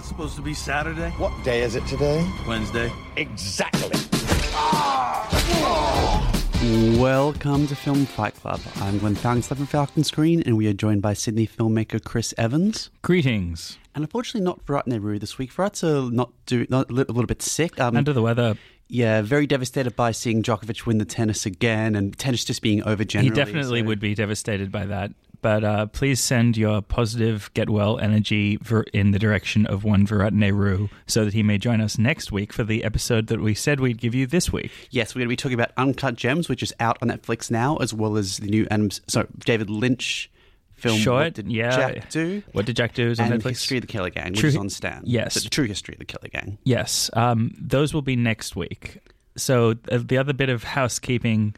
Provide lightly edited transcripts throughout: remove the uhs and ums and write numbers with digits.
not supposed to be Saturday? What day is it today? Wednesday. Exactly. Welcome to Film Fight Club. I'm Glenn Falcon from Falcon Screen, and we are joined by Sydney filmmaker Chris Evans. Greetings. And unfortunately, not Virat Nehru this week. Virat's a little bit sick. Under the weather. Yeah, very devastated by seeing Djokovic win the tennis again, and tennis just being over generally. He definitely would be devastated by that. But please send your positive get well energy in the direction of one Virat Nehru so that he may join us next week for the episode that we said we'd give you this week. Yes, we're going to be talking about Uncut Gems, which is out on Netflix now, as well as the new David Lynch film. Short, What Did yeah. Jack Do? What Did Jack Do is on and Netflix. History of the Killer Gang, which is on Stan. Yes. The true history of the Killer Gang. Yes, those will be next week. So the other bit of housekeeping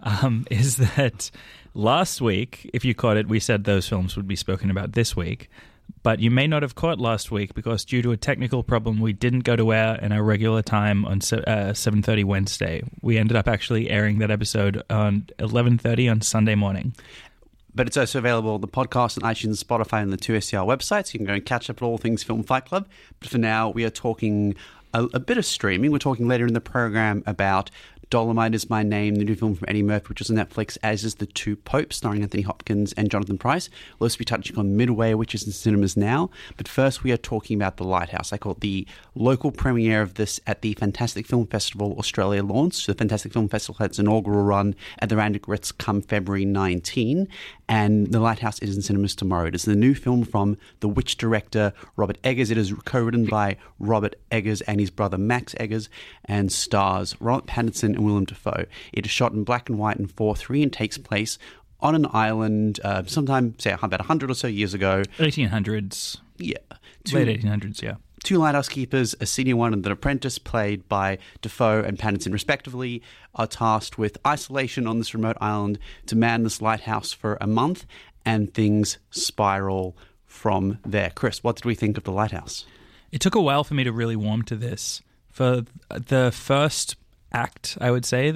is that last week, if you caught it, we said those films would be spoken about this week. But you may not have caught last week because due to a technical problem, we didn't go to air in our regular time on 7:30 Wednesday. We ended up actually airing that episode on 11:30 on Sunday morning. But it's also available on the podcast on iTunes, Spotify, and the 2SCR websites. So you can go and catch up on all things Film Fight Club. But for now, we are talking a bit of streaming. We're talking later in the program about Dolomite Is My Name, the new film from Eddie Murphy, which is on Netflix, as is The Two Popes, starring Anthony Hopkins and Jonathan Pryce. We'll also be touching on Midway, which is in cinemas now. But first, we are talking about The Lighthouse. I call it the local premiere of this at the Fantastic Film Festival Australia launch. The Fantastic Film Festival had its inaugural run at the Randwick Ritz come February 19. And The Lighthouse is in cinemas tomorrow. It is the new film from the Witch director Robert Eggers. It is co-written by Robert Eggers and his brother Max Eggers and stars Robert Pattinson and Willem Dafoe. It is shot in black and white in 4:3 and takes place on an island sometime, say, about 100 or so years ago. 1800s. Yeah. Late 1800s, yeah. Two lighthouse keepers, a senior one and an apprentice, played by Dafoe and Pattinson respectively, are tasked with isolation on this remote island to man this lighthouse for a month, and things spiral from there. Chris, what did we think of The Lighthouse? It took a while for me to really warm to this. For the first act, I would say,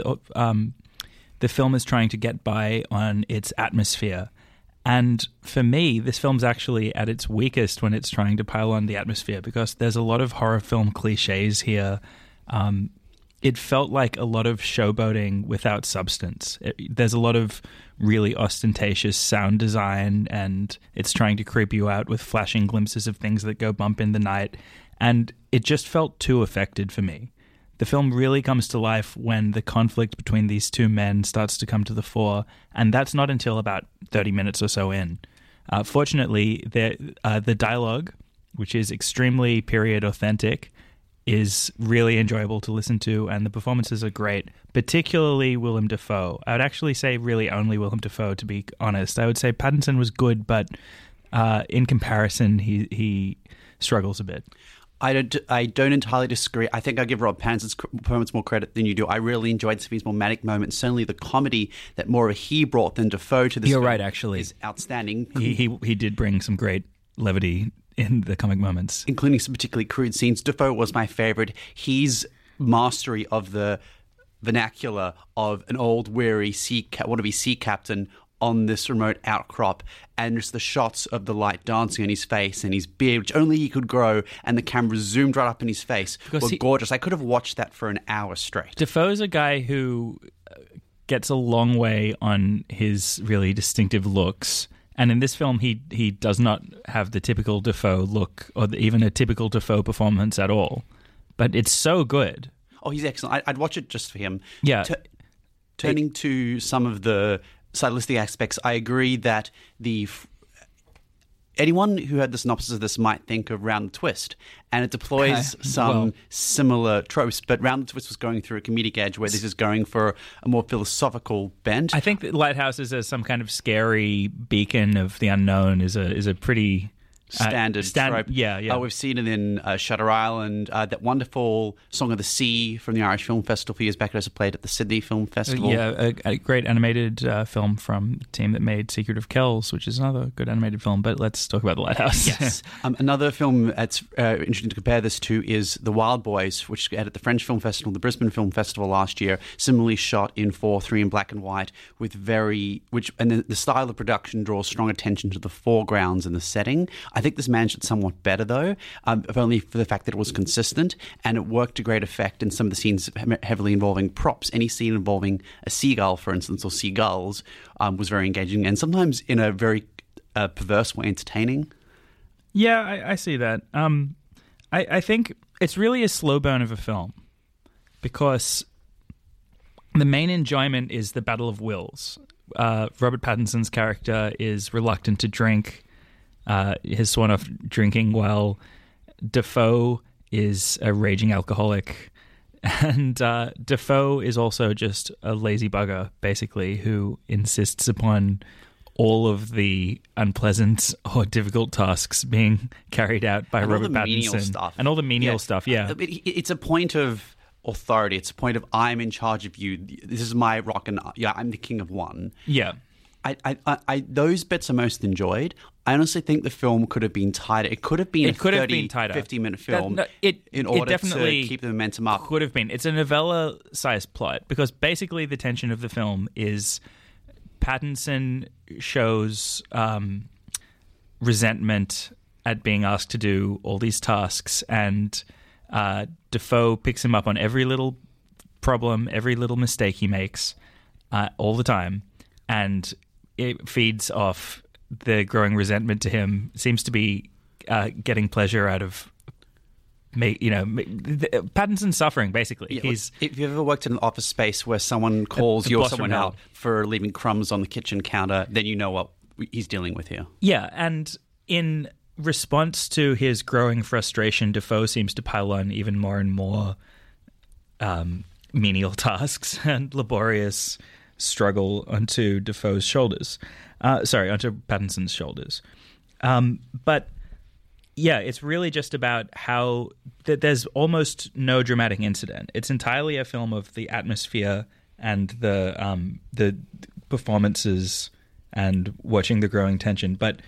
the film is trying to get by on its atmosphere. And for me, this film's actually at its weakest when it's trying to pile on the atmosphere because there's a lot of horror film cliches here. It felt like a lot of showboating without substance. There's a lot of really ostentatious sound design, and it's trying to creep you out with flashing glimpses of things that go bump in the night. And it just felt too affected for me. The film really comes to life when the conflict between these two men starts to come to the fore, and that's not until about 30 minutes or so in. Fortunately, the dialogue, which is extremely period authentic, is really enjoyable to listen to, and the performances are great, particularly Willem Dafoe. I would actually say really only Willem Dafoe, to be honest. I would say Pattinson was good, but in comparison, he struggles a bit. I don't entirely disagree. I think I give Rob Pattinson's performance more credit than you do. I really enjoyed some of his more manic moments. Certainly the comedy that more of he brought than Dafoe to this You're film right, actually. is outstanding. He did bring some great levity in the comic moments. Including some particularly crude scenes. Dafoe was my favorite. His mastery of the vernacular of an old, weary wannabe sea captain on this remote outcrop, and just the shots of the light dancing on his face and his beard, which only he could grow, and the camera zoomed right up in his face, were gorgeous. I could have watched that for an hour straight. Defoe's a guy who gets a long way on his really distinctive looks, and in this film he does not have the typical Dafoe look or even a typical Dafoe performance at all, but it's so good. Oh, he's excellent. I'd watch it just for him. Yeah. Turning to some of the stylistic aspects, I agree that anyone who heard the synopsis of this might think of Round the Twist, and it deploys some similar tropes, but Round the Twist was going through a comedic edge where this is going for a more philosophical bent. I think that Lighthouse is some kind of scary beacon of the unknown is a pretty standard trope. Yeah. We've seen it in Shutter Island. That wonderful Song of the Sea from the Irish Film Festival a few years back. It also played at the Sydney Film Festival. A great animated film from the team that made Secret of Kells, which is another good animated film. But let's talk about The Lighthouse. Yes. Another film that's interesting to compare this to is The Wild Boys, which had at the French Film Festival, the Brisbane Film Festival last year, similarly shot in 4:3 in black and white, and the style of production draws strong attention to the foregrounds and the setting. I think this managed it somewhat better, though, if only for the fact that it was consistent, and it worked to great effect in some of the scenes heavily involving props. Any scene involving a seagull, for instance, or seagulls, was very engaging, and sometimes in a very perverse way entertaining. Yeah, I see that. I think it's really a slow burn of a film because the main enjoyment is the battle of wills. Robert Pattinson's character is reluctant to drink. Has sworn off drinking, while Dafoe is a raging alcoholic. And Dafoe is also just a lazy bugger, basically, who insists upon all of the unpleasant or difficult tasks being carried out by Robert Pattinson. And all the menial stuff, yeah. It's a point of authority. It's a point of, I'm in charge of you. This is my rock, and I'm the king of one. Yeah. I those bits are most enjoyed. I honestly think the film could have been tighter. It could have been a 50-minute film in order to keep the momentum up. Could have been. It's a novella-sized plot because basically the tension of the film is Pattinson shows resentment at being asked to do all these tasks, and Dafoe picks him up on every little problem, every little mistake he makes all the time, and it feeds off the growing resentment to him. Seems to be getting pleasure out of Pattinson's suffering, basically. Yeah, if you've ever worked in an office space where someone calls you or someone out for leaving crumbs on the kitchen counter, then you know what he's dealing with here. Yeah, and in response to his growing frustration, Dafoe seems to pile on even more and more menial tasks and laborious struggle onto Dafoe's shoulders. Onto Pattinson's shoulders. But yeah, it's really just about how there's almost no dramatic incident. It's entirely a film of the atmosphere and the performances and watching the growing tension. But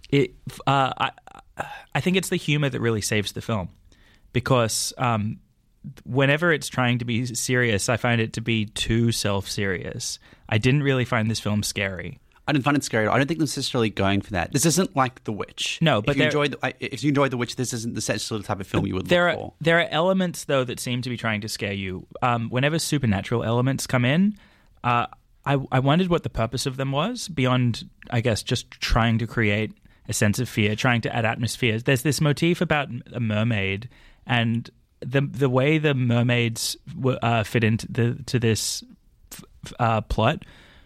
I think it's the humor that really saves the film, because whenever it's trying to be serious, I find it to be too self-serious. I didn't really find this film scary. I didn't find it scary. I don't think necessarily going for that. This isn't like The Witch. No, but if you enjoyed The Witch, this isn't the sort of type of film you would look for. There are elements, though, that seem to be trying to scare you. Whenever supernatural elements come in, I wondered what the purpose of them was, beyond, I guess, just trying to create a sense of fear, trying to add atmospheres. There's this motif about a mermaid, and the way the mermaids fit into this plot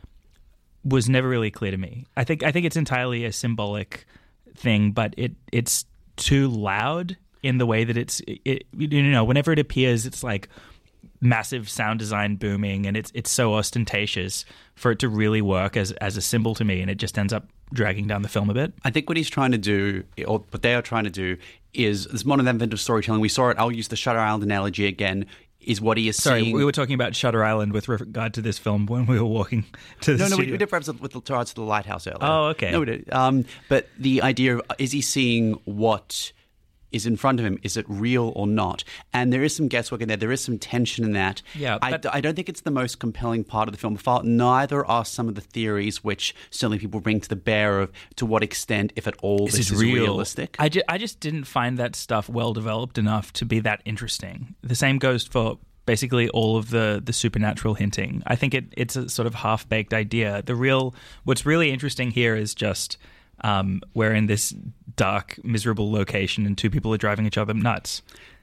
was never really clear to me. I think it's entirely a symbolic thing, but it's too loud in the way that whenever it appears, it's like massive sound design booming, and it's so ostentatious for it to really work as a symbol to me, and it just ends up dragging down the film a bit. I think what he's trying to do, or what they are trying to do, is this modern inventive storytelling. We saw it. I'll use the Shutter Island analogy again. Is what he is seeing. Sorry, we were talking about Shutter Island with regard to this film when we were walking to the studio. We did perhaps with regards to the lighthouse earlier. Oh, okay. No, we did. But the idea of, is he seeing what is in front of him? Is it real or not? And there is some guesswork in there. There is some tension in that. Yeah, but I don't think it's the most compelling part of the film. Neither are some of the theories which certainly people bring to the bear of to what extent, if at all, this is realistic. I just didn't find that stuff well developed enough to be that interesting. The same goes for basically all of the supernatural hinting. I think it's a sort of half-baked idea. What's really interesting here is just we're in this dark, miserable location and two people are driving each other nuts.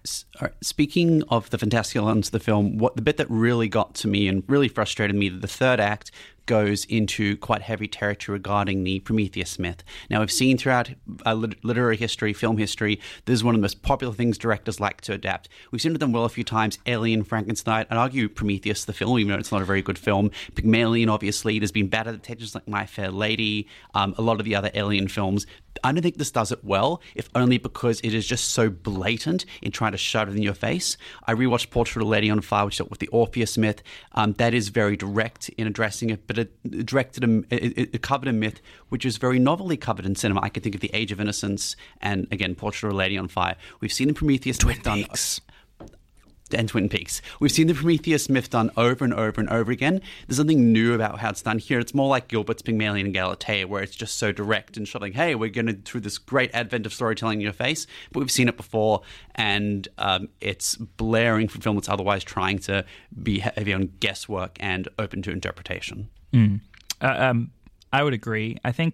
Speaking of the fantastical elements of the film, the bit that really got to me and really frustrated me, the third act goes into quite heavy territory regarding the Prometheus myth. Now, we've seen throughout literary history, film history, this is one of the most popular things directors like to adapt. We've seen it done well a few times. Alien, Frankenstein, I'd argue Prometheus, the film, even though it's not a very good film. Pygmalion, obviously. There's been bad adaptations like My Fair Lady, a lot of the other Alien films. I don't think this does it well, if only because it is just so blatant in trying to shove it in your face. I rewatched Portrait of a Lady on Fire, which dealt with the Orpheus myth. That is very direct in addressing it, but it covered a myth which is very novelly covered in cinema. I can think of The Age of Innocence and, again, Portrait of a Lady on Fire. We've seen in Prometheus Twin Peaks. and Twin Peaks. We've seen the Prometheus myth done over and over and over again. There's something new about how it's done here. It's more like Gilbert's Pygmalion and Galatea, where it's just so direct and showing, hey, we're going to do this great advent of storytelling in your face. But we've seen it before, and it's blaring for film that's otherwise trying to be heavy on guesswork and open to interpretation. I would agree. I think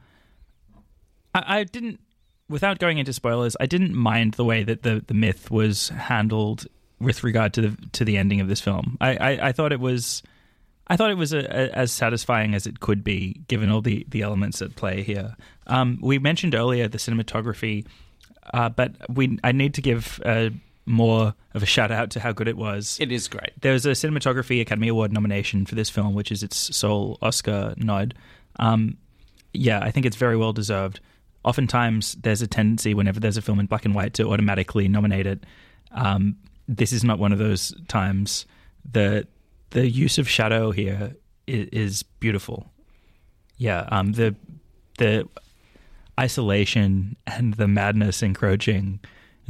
I didn't, without going into spoilers, I didn't mind the way that the myth was handled with regard to the ending of this film. I thought it was as satisfying as it could be, given all the elements at play here. We mentioned earlier the cinematography, but I need to give more of a shout out to how good it was. It is great. There's a Cinematography Academy Award nomination for this film, which is its sole Oscar nod. I think it's very well deserved. Oftentimes, there's a tendency whenever there's a film in black and white to automatically nominate it. This is not one of those times. The use of shadow here is beautiful. The isolation and the madness encroaching,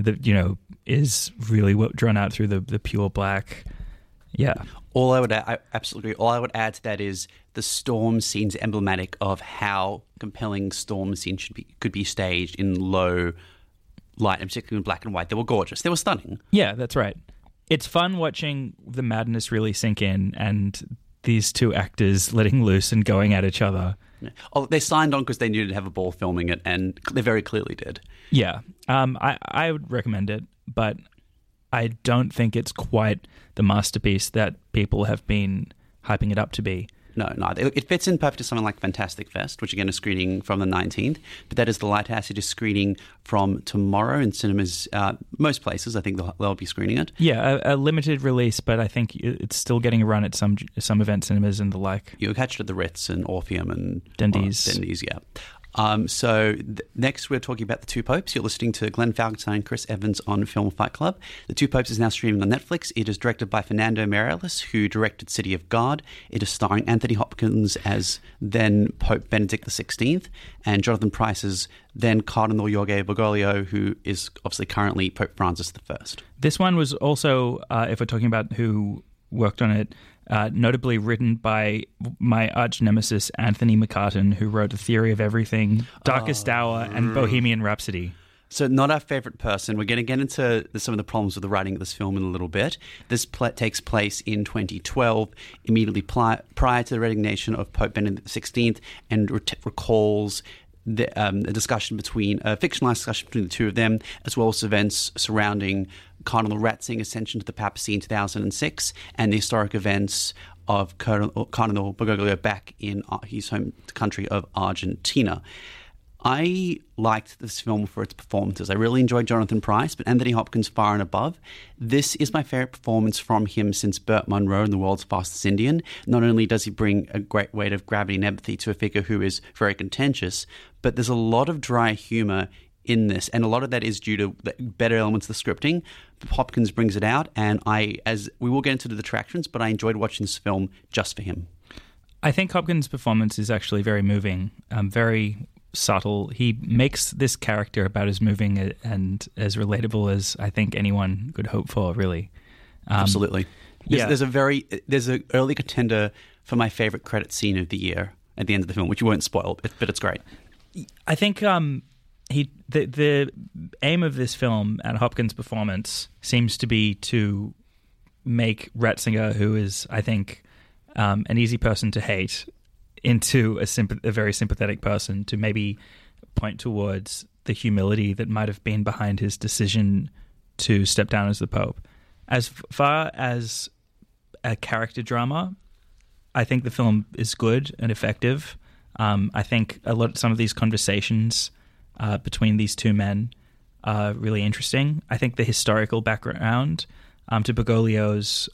is really drawn out through the pure black. Yeah. I absolutely agree. All I would add to that is the storm scene's emblematic of how compelling storm scenes could be staged in low light, and particularly in black and white. They were gorgeous. They were stunning. Yeah, that's right. It's fun watching the madness really sink in and these two actors letting loose and going at each other. Oh, they signed on because they knew to have a ball filming it, and they very clearly did. Yeah. I would recommend it, but I don't think it's quite the masterpiece that people have been hyping it up to be. No. It fits in perfect to something like Fantastic Fest, which again is screening from the 19th. But that is the Lighthouse. It is screening from tomorrow in cinemas. Most places, I think they'll be screening it. Yeah, a limited release, but I think it's still getting a run at some event cinemas and the like. You'll catch it at the Ritz and Orpheum and Dendy's. Yeah. Next we're talking about The Two Popes. You're listening to Glenn Falkenstein and Chris Evans on Film Fight Club. The Two Popes is now streaming on Netflix. It is directed by Fernando Meirelles, who directed City of God. It is starring Anthony Hopkins as then Pope Benedict XVI and Jonathan Pryce as then Cardinal Jorge Bergoglio, who is obviously currently Pope Francis I. This one was also, if we're talking about who worked on it, notably written by my arch nemesis Anthony McCartan, who wrote The Theory of Everything, Darkest Hour, and Bohemian Rhapsody. So not our favourite person. We're going to get into some of the problems with the writing of this film in a little bit. This takes place in 2012, immediately prior to the resignation of Pope Benedict XVI, and recalls a discussion a fictionalized discussion between the two of them, as well as events surrounding Cardinal Ratzing's ascension to the papacy in 2006 and the historic events of Cardinal Bergoglio back in his home country of Argentina. I liked this film for its performances. I really enjoyed Jonathan Pryce, but Anthony Hopkins far and above. This is my favorite performance from him since Burt Munro in The World's Fastest Indian. Not only does he bring a great weight of gravity and empathy to a figure who is very contentious, but there's a lot of dry humor in this, and a lot of that is due to the better elements of the scripting. Hopkins brings it out, and as we will get into the detractions, but I enjoyed watching this film just for him. I think Hopkins' performance is actually very moving, very subtle. He makes this character about as moving and as relatable as I think anyone could hope for, really. Absolutely. There's an early contender for my favorite credit scene of the year at the end of the film, which you won't spoil, but it's great. I think the aim of this film and Hopkins' performance seems to be to make Ratzinger, who is, I think, an easy person to hate, into a very sympathetic person, to maybe point towards the humility that might have been behind his decision to step down as the Pope. As far as a character drama, I think the film is good and effective. I think some of these conversations between these two men are really interesting. I think the historical background to Bergoglio's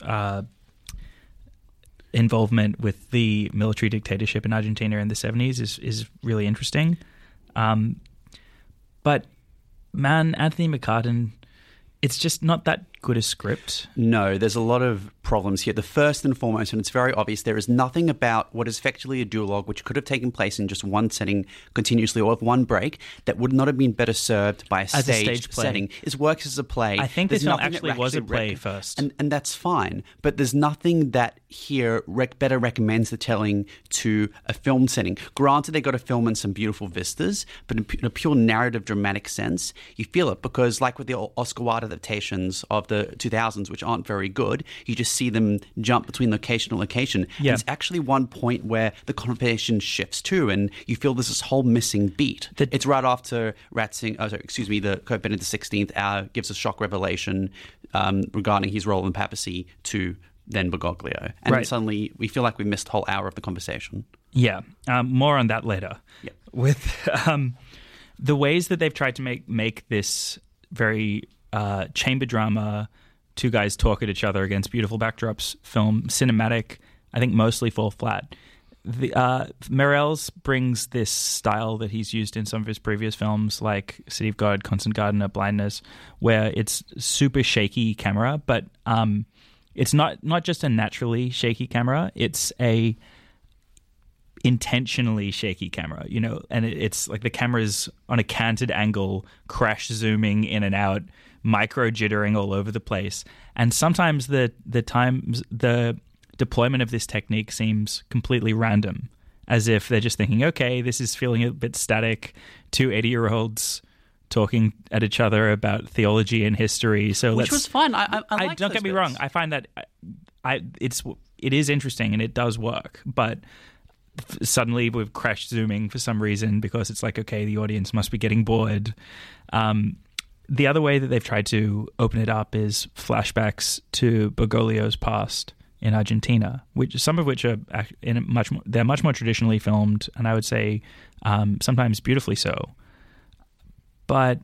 involvement with the military dictatorship in Argentina in the 70s is really interesting. But man, Anthony McCartan, it's just not that good a script. No, there's a lot of problems here. The first and foremost, and it's very obvious, there is nothing about what is effectively a duologue, which could have taken place in just one setting continuously or with one break, that would not have been better served by a staged setting. It works as a play. I think this film actually was a play first. And that's fine. But there's nothing that here better recommends the telling to a film setting. Granted, they got to film in some beautiful vistas, but in a pure narrative, dramatic sense, you feel it because like with the Oscar Wilde adaptations of the 2000s, which aren't very good, you just see them jump between location to location. Yeah. There's actually one point where the conversation shifts too, and you feel there's this whole missing beat. It's right after the Pope Benedict XVI gives a shock revelation regarding his role in papacy to then Bergoglio. And then suddenly we feel like we missed a whole hour of the conversation. Yeah. More on that later. Yep. With the ways that they've tried to make this very chamber drama, two guys talk at each other against beautiful backdrops film, cinematic, I think mostly fall flat. Meirelles brings this style that he's used in some of his previous films, like City of God, Constant Gardener, Blindness, where it's super shaky camera, but it's not just a naturally shaky camera, it's a intentionally shaky camera, and it's like the camera's on a canted angle, crash zooming in and out, micro jittering all over the place. And sometimes the deployment of this technique seems completely random, as if they're just thinking, okay, this is feeling a bit static, two 80-year-olds talking at each other about theology and history. So which was fun. I liked don't get me wrong. I find that it is interesting and it does work, but suddenly we've crash zooming for some reason because it's like, okay, the audience must be getting bored. The other way that they've tried to open it up is flashbacks to Bergoglio's past in Argentina, some of which are they're much more traditionally filmed, and I would say sometimes beautifully so. But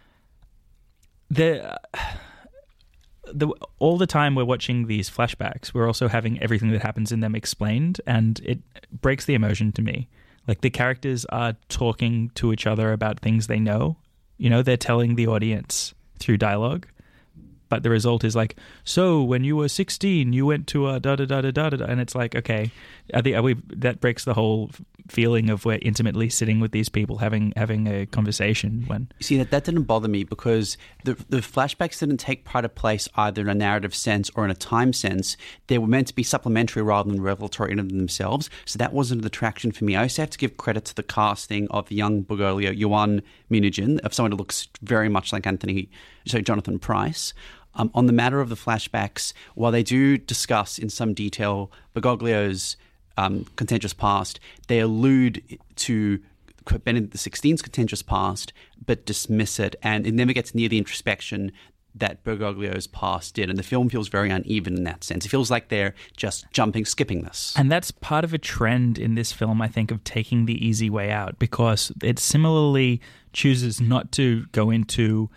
all the time we're watching these flashbacks, we're also having everything that happens in them explained, and it breaks the emotion to me. Like the characters are talking to each other about things they know. They're telling the audience through dialogue, but the result is like, so when you were 16, you went to a da-da-da-da-da-da, and it's like, okay, that breaks the whole feeling of we're intimately sitting with these people having a conversation. When you see that didn't bother me because the flashbacks didn't take pride of place either in a narrative sense or in a time sense. They were meant to be supplementary rather than revelatory in themselves, so that wasn't a detraction for me. I also have to give credit to the casting of the young Bergoglio, Johan Munichen, of someone who looks very much like Jonathan Pryce. On the matter of the flashbacks, while they do discuss in some detail Bergoglio's contentious past, they allude to Benedict XVI's contentious past, but dismiss it, and it never gets near the introspection that Bergoglio's past did. And the film feels very uneven in that sense. It feels like they're just skipping this. And that's part of a trend in this film, I think, of taking the easy way out, because it similarly chooses not to go into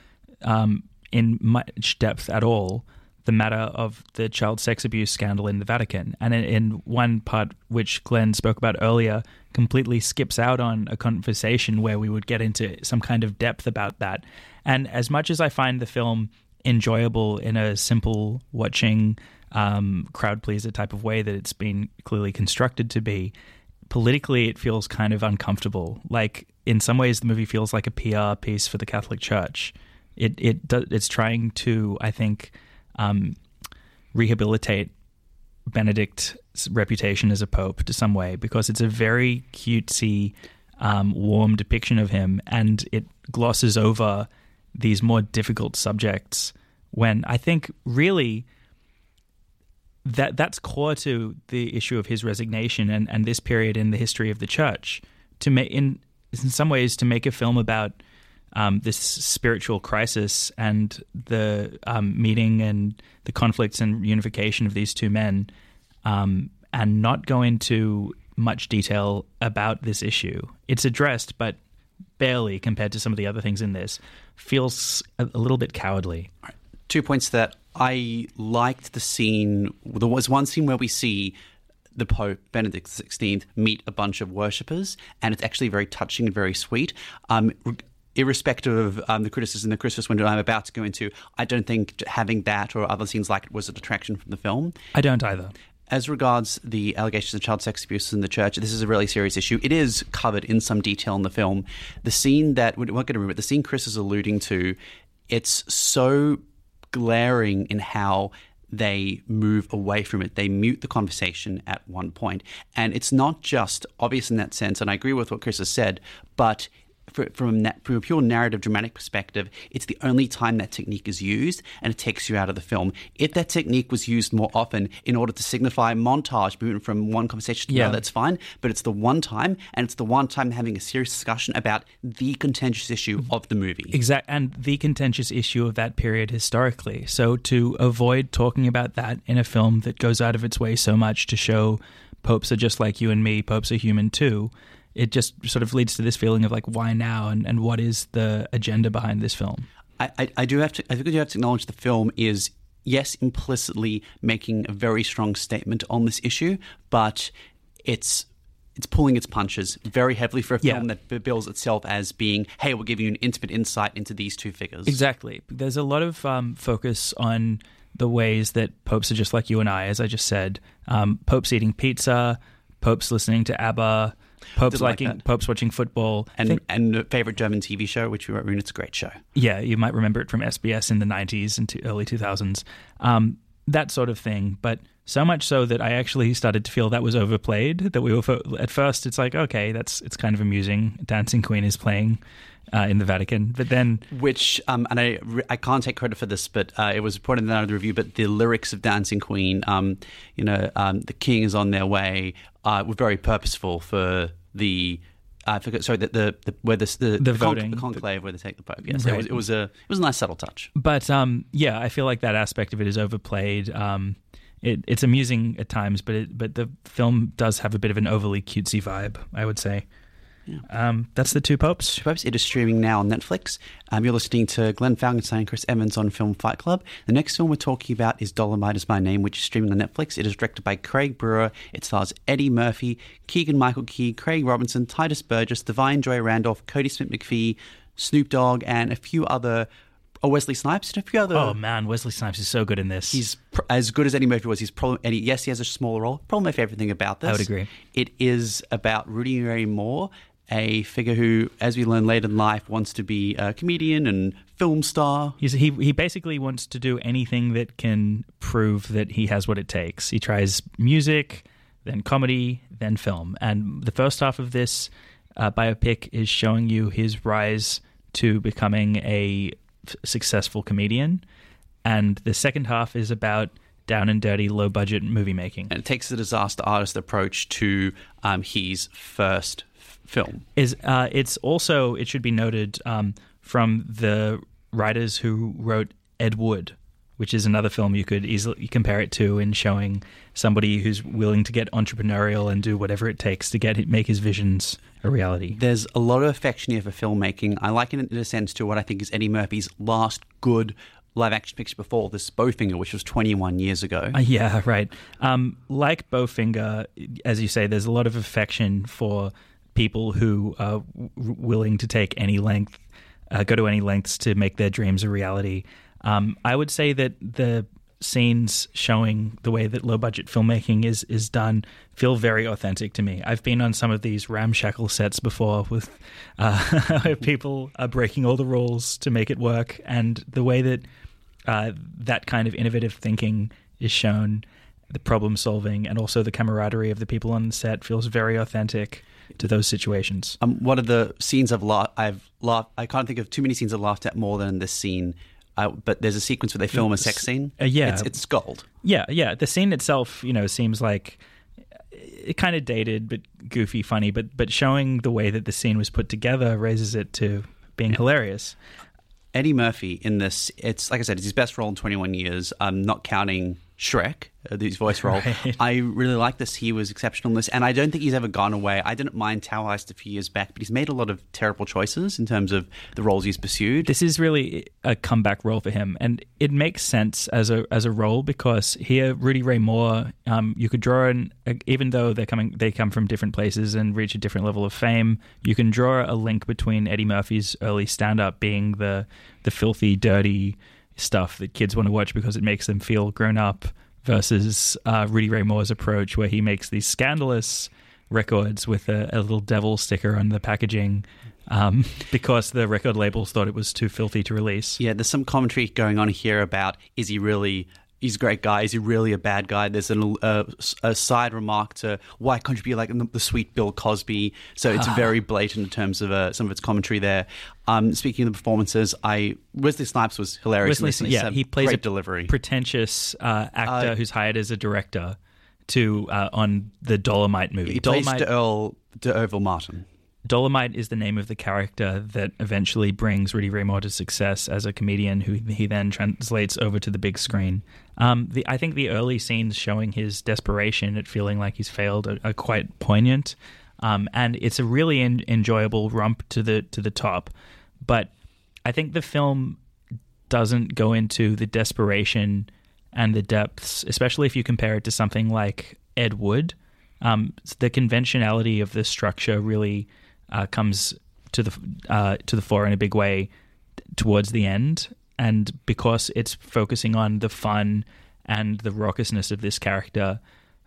in much depth at all the matter of the child sex abuse scandal in the Vatican. And in one part, which Glenn spoke about earlier, completely skips out on a conversation where we would get into some kind of depth about that. And as much as I find the film enjoyable in a simple watching crowd pleaser type of way that it's been clearly constructed to be, politically it feels kind of uncomfortable. Like in some ways the movie feels like a PR piece for the Catholic Church. It's trying to, I think, rehabilitate Benedict's reputation as a pope to some way, because it's a very cutesy, warm depiction of him, and it glosses over these more difficult subjects when I think really that's core to the issue of his resignation and this period in the history of the church. In some ways, to make a film about this spiritual crisis and the meeting and the conflicts and unification of these two men, and not go into much detail about this issue. It's addressed, but barely compared to some of the other things in this. Feels a little bit cowardly. 2 points to that. I liked the scene. There was one scene where we see the Pope, Benedict XVI, meet a bunch of worshippers, and it's actually very touching and very sweet. irrespective of the criticism, the Christmas window I'm about to go into, I don't think having that or other scenes like it was a detraction from the film. I don't either. As regards the allegations of child sex abuse in the church, this is a really serious issue. It is covered in some detail in the film. The scene that, we're not going to remember, the scene Chris is alluding to, it's so glaring in how they move away from it. They mute the conversation at one point. And it's not just obvious in that sense, and I agree with what Chris has said, but from a pure narrative dramatic perspective, it's the only time that technique is used, and it takes you out of the film. If that technique was used more often in order to signify montage movement from one conversation to another, that's fine, but it's the one time, and it's the one time having a serious discussion about the contentious issue of the movie. Exactly, and the contentious issue of that period historically. So to avoid talking about that in a film that goes out of its way so much to show popes are just like you and me, popes are human too, it just sort of leads to this feeling of like, why now, and what is the agenda behind this film? I think I do have to acknowledge the film is, yes, implicitly making a very strong statement on this issue, but it's pulling its punches very heavily for a film that bills itself as being, hey, we're giving you an intimate insight into these two figures. Exactly. There's a lot of focus on the ways that popes are just like you and I, as I just said. Popes eating pizza, popes listening to ABBA, popes watching football, and a favorite German TV show, which we won't ruin. It's a great show. Yeah, you might remember it from SBS in the 90s and early 2000s, that sort of thing. But so much so that I actually started to feel that was overplayed. That we were at first, it's like, okay, it's kind of amusing. Dancing Queen is playing in the Vatican, but then which and I can't take credit for this, but it was reported in the review. But the lyrics of Dancing Queen, the king is on their way, were very purposeful for the. I forget. Sorry, the voting, the conclave where they take the Pope. Yes, right. It was a nice subtle touch. But I feel like that aspect of it is overplayed. It's amusing at times, but the film does have a bit of an overly cutesy vibe, I would say. Yeah. That's The Two Popes. Two Popes. It is streaming now on Netflix. You're listening to Glenn Falkenstein and Chris Evans on Film Fight Club. The next film we're talking about is Dolomite Is My Name, which is streaming on Netflix. It is directed by Craig Brewer. It stars Eddie Murphy, Keegan-Michael Key, Craig Robinson, Titus Burgess, Divine Joy Randolph, Cody Smith-McPhee, Snoop Dogg, and a few other... Wesley Snipes and a few other... Oh, man, Wesley Snipes is so good in this. He's as good as Eddie Murphy was. He's probably... Yes, he has a smaller role. Probably my favorite thing about this. I would agree. It is about Rudy Ray Moore, a figure who, as we learn later in life, wants to be a comedian and film star. He basically wants to do anything that can prove that he has what it takes. He tries music, then comedy, then film. And the first half of this biopic is showing you his rise to becoming a successful comedian. And the second half is about down and dirty, low-budget movie making. And it takes the disaster artist approach to his first film. It's also, it should be noted, from the writers who wrote Ed Wood, which is another film you could easily compare it to in showing somebody who's willing to get entrepreneurial and do whatever it takes to make his visions a reality. There's a lot of affection here for filmmaking. I liken it in a sense to what I think is Eddie Murphy's last good live-action picture before this, Bowfinger, which was 21 years ago. Yeah, right. Like Bowfinger, as you say, there's a lot of affection for people who are willing to take go to any lengths to make their dreams a reality. I would say that the scenes showing the way that low-budget filmmaking is done feel very authentic to me. I've been on some of these ramshackle sets before with where people are breaking all the rules to make it work, and the way that that kind of innovative thinking is shown, the problem-solving, and also the camaraderie of the people on the set feels very authentic to those situations. One of the scenes I've laughed. I can't think of too many scenes I've laughed at more than this scene. But there's a sequence where they film a sex scene. It's gold. Yeah. The scene itself, seems like it kind of dated, but goofy, funny. But showing the way that the scene was put together raises it to being hilarious. Eddie Murphy in this, it's like I said, it's his best role in 21 years. I'm not counting Shrek, his voice role. Right. I really like this. He was exceptional in this, and I don't think he's ever gone away. I didn't mind Tower Heist a few years back, but he's made a lot of terrible choices in terms of the roles he's pursued. This is really a comeback role for him, and it makes sense as a role because here, Rudy Ray Moore, you could draw in, even though they come from different places and reach a different level of fame, you can draw a link between Eddie Murphy's early stand-up being the filthy, dirty stuff that kids want to watch because it makes them feel grown up versus Rudy Ray Moore's approach where he makes these scandalous records with a little devil sticker on the packaging because the record labels thought it was too filthy to release. Yeah, there's some commentary going on here about he's a great guy. Is he really a bad guy? There's a side remark to why can't you be like the sweet Bill Cosby? So it's very blatant in terms of some of its commentary there. Speaking of the performances, Wesley Snipes was hilarious. He plays great a delivery. Pretentious actor who's hired as a director on the Dolomite movie. He plays D'Urville Martin. Dolomite is the name of the character that eventually brings Rudy Ray Moore to success as a comedian who he then translates over to the big screen. I think the early scenes showing his desperation at feeling like he's failed are quite poignant. And it's a really enjoyable romp to the top. But I think the film doesn't go into the desperation and the depths, especially if you compare it to something like Ed Wood. The conventionality of the structure really comes to the fore in a big way towards the end, and because it's focusing on the fun and the raucousness of this character,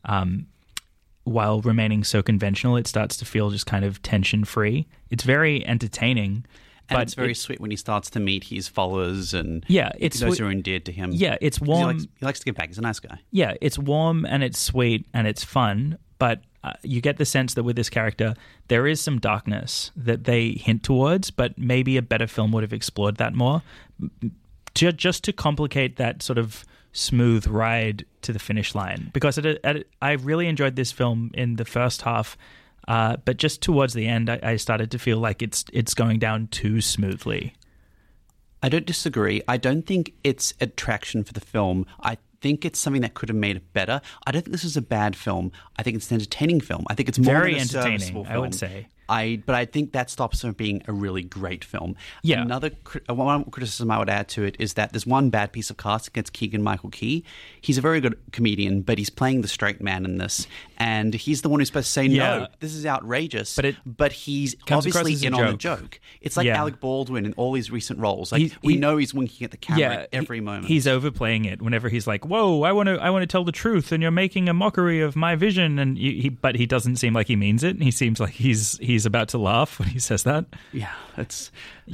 while remaining so conventional, it starts to feel just kind of tension free. It's very entertaining. And but it's very sweet when he starts to meet his followers and it's those who are endeared to him. Yeah, it's warm. He likes to give back. He's a nice guy. Yeah, it's warm and it's sweet and it's fun, but you get the sense that with this character, there is some darkness that they hint towards, but maybe a better film would have explored that more. Just to complicate that sort of smooth ride to the finish line. Because I really enjoyed this film in the first half, but just towards the end, I started to feel like it's going down too smoothly. I don't disagree. I don't think it's attraction for the film. I think it's something that could have made it better. I don't think this is a bad film. I think it's an entertaining film. I think it's more very than a entertaining, serviceable film. I would say. But I think that stops it from being a really great film. Yeah. One criticism I would add to it is that there's one bad piece of casting against Keegan-Michael Key. He's a very good comedian, but he's playing the straight man in this, and he's the one who's supposed to say, no, this is outrageous, but he's obviously in on the joke. It's like Alec Baldwin in all his recent roles. Like we know he's winking at the camera at every moment. He's overplaying it whenever he's like, whoa, I want to tell the truth, and you're making a mockery of my vision, and but he doesn't seem like he means it, and he seems like he's about to laugh when he says that. Yeah, that's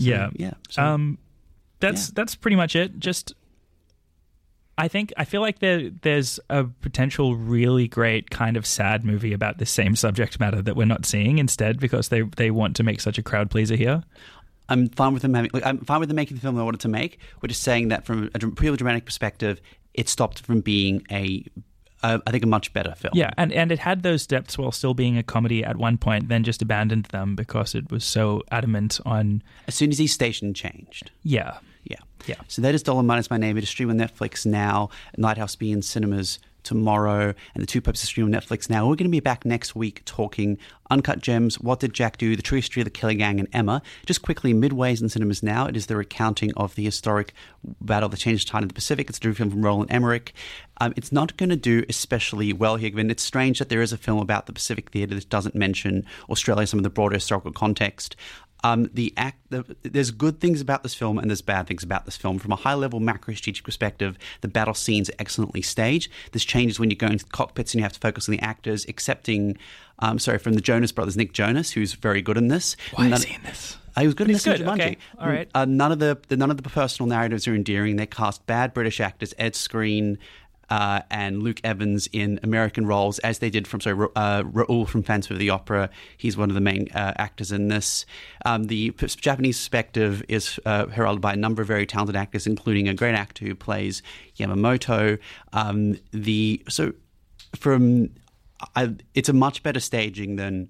that's pretty much it. Just I feel like there's a potential really great kind of sad movie about the same subject matter that we're not seeing instead because they want to make such a crowd pleaser here. I'm fine with them making the film they wanted to make. We're just saying that from a purely dramatic perspective, it stopped from being I think a much better film. Yeah, and it had those depths while still being a comedy at one point, then just abandoned them because it was so adamant on... As soon as his station changed. Yeah. So that is Dolomite Is My Name. It is streaming on Netflix now. Lighthouse be in cinemas tomorrow, and The Two Popes are streaming on Netflix now. We're going to be back next week talking Uncut Gems, What Did Jack Do, The True History of the Killer Gang, and Emma. Just quickly, Midway's in cinemas now. It is the recounting of the historic battle that changed the tide of the Pacific. It's a true film from Roland Emmerich. It's not going to do especially well here, given it's strange that there is a film about the Pacific Theatre that doesn't mention Australia, some of the broader historical context. There's good things about this film and there's bad things about this film. From a high-level macro-strategic perspective, the battle scenes are excellently staged. This changes when you go into the cockpits and you have to focus on the actors, excepting, from the Jonas Brothers, Nick Jonas, who's very good in this. Why is he in this? He was good in this. Jumanji. Okay. All right. None of the personal narratives are endearing. They cast bad British actors, Ed Skrein and Luke Evans in American roles, as they did from Raoul from Phantom of the Opera. He's one of the main actors in this. The Japanese perspective is heralded by a number of very talented actors, including a great actor who plays Yamamoto. It's a much better staging than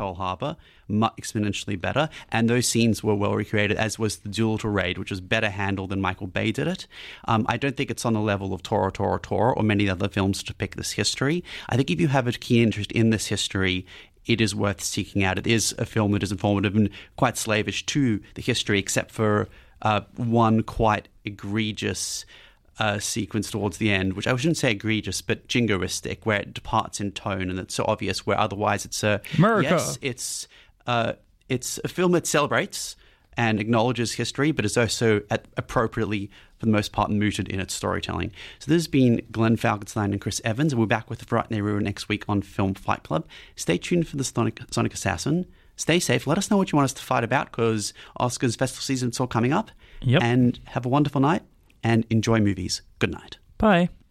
Pearl Harbor, exponentially better. And those scenes were well recreated, as was the Doolittle raid, which was better handled than Michael Bay did it. I don't think it's on the level of Tora, or many other films to depict this history. I think if you have a keen interest in this history, it is worth seeking out. It is a film that is informative and quite slavish to the history, except for one quite egregious sequence towards the end, which I shouldn't say egregious, but jingoistic, where it departs in tone and it's so obvious, where otherwise it's America. Yes, it's a film that celebrates and acknowledges history, but is also appropriately, for the most part, mooted in its storytelling. So this has been Glenn Falkenstein and Chris Evans, and we're back with the Fright Nehru next week on Film Fight Club. Stay tuned for the Sonic Assassin. Stay safe. Let us know what you want us to fight about, because Oscars festival season is all coming up. Yep. And have a wonderful night and enjoy movies. Good night. Bye.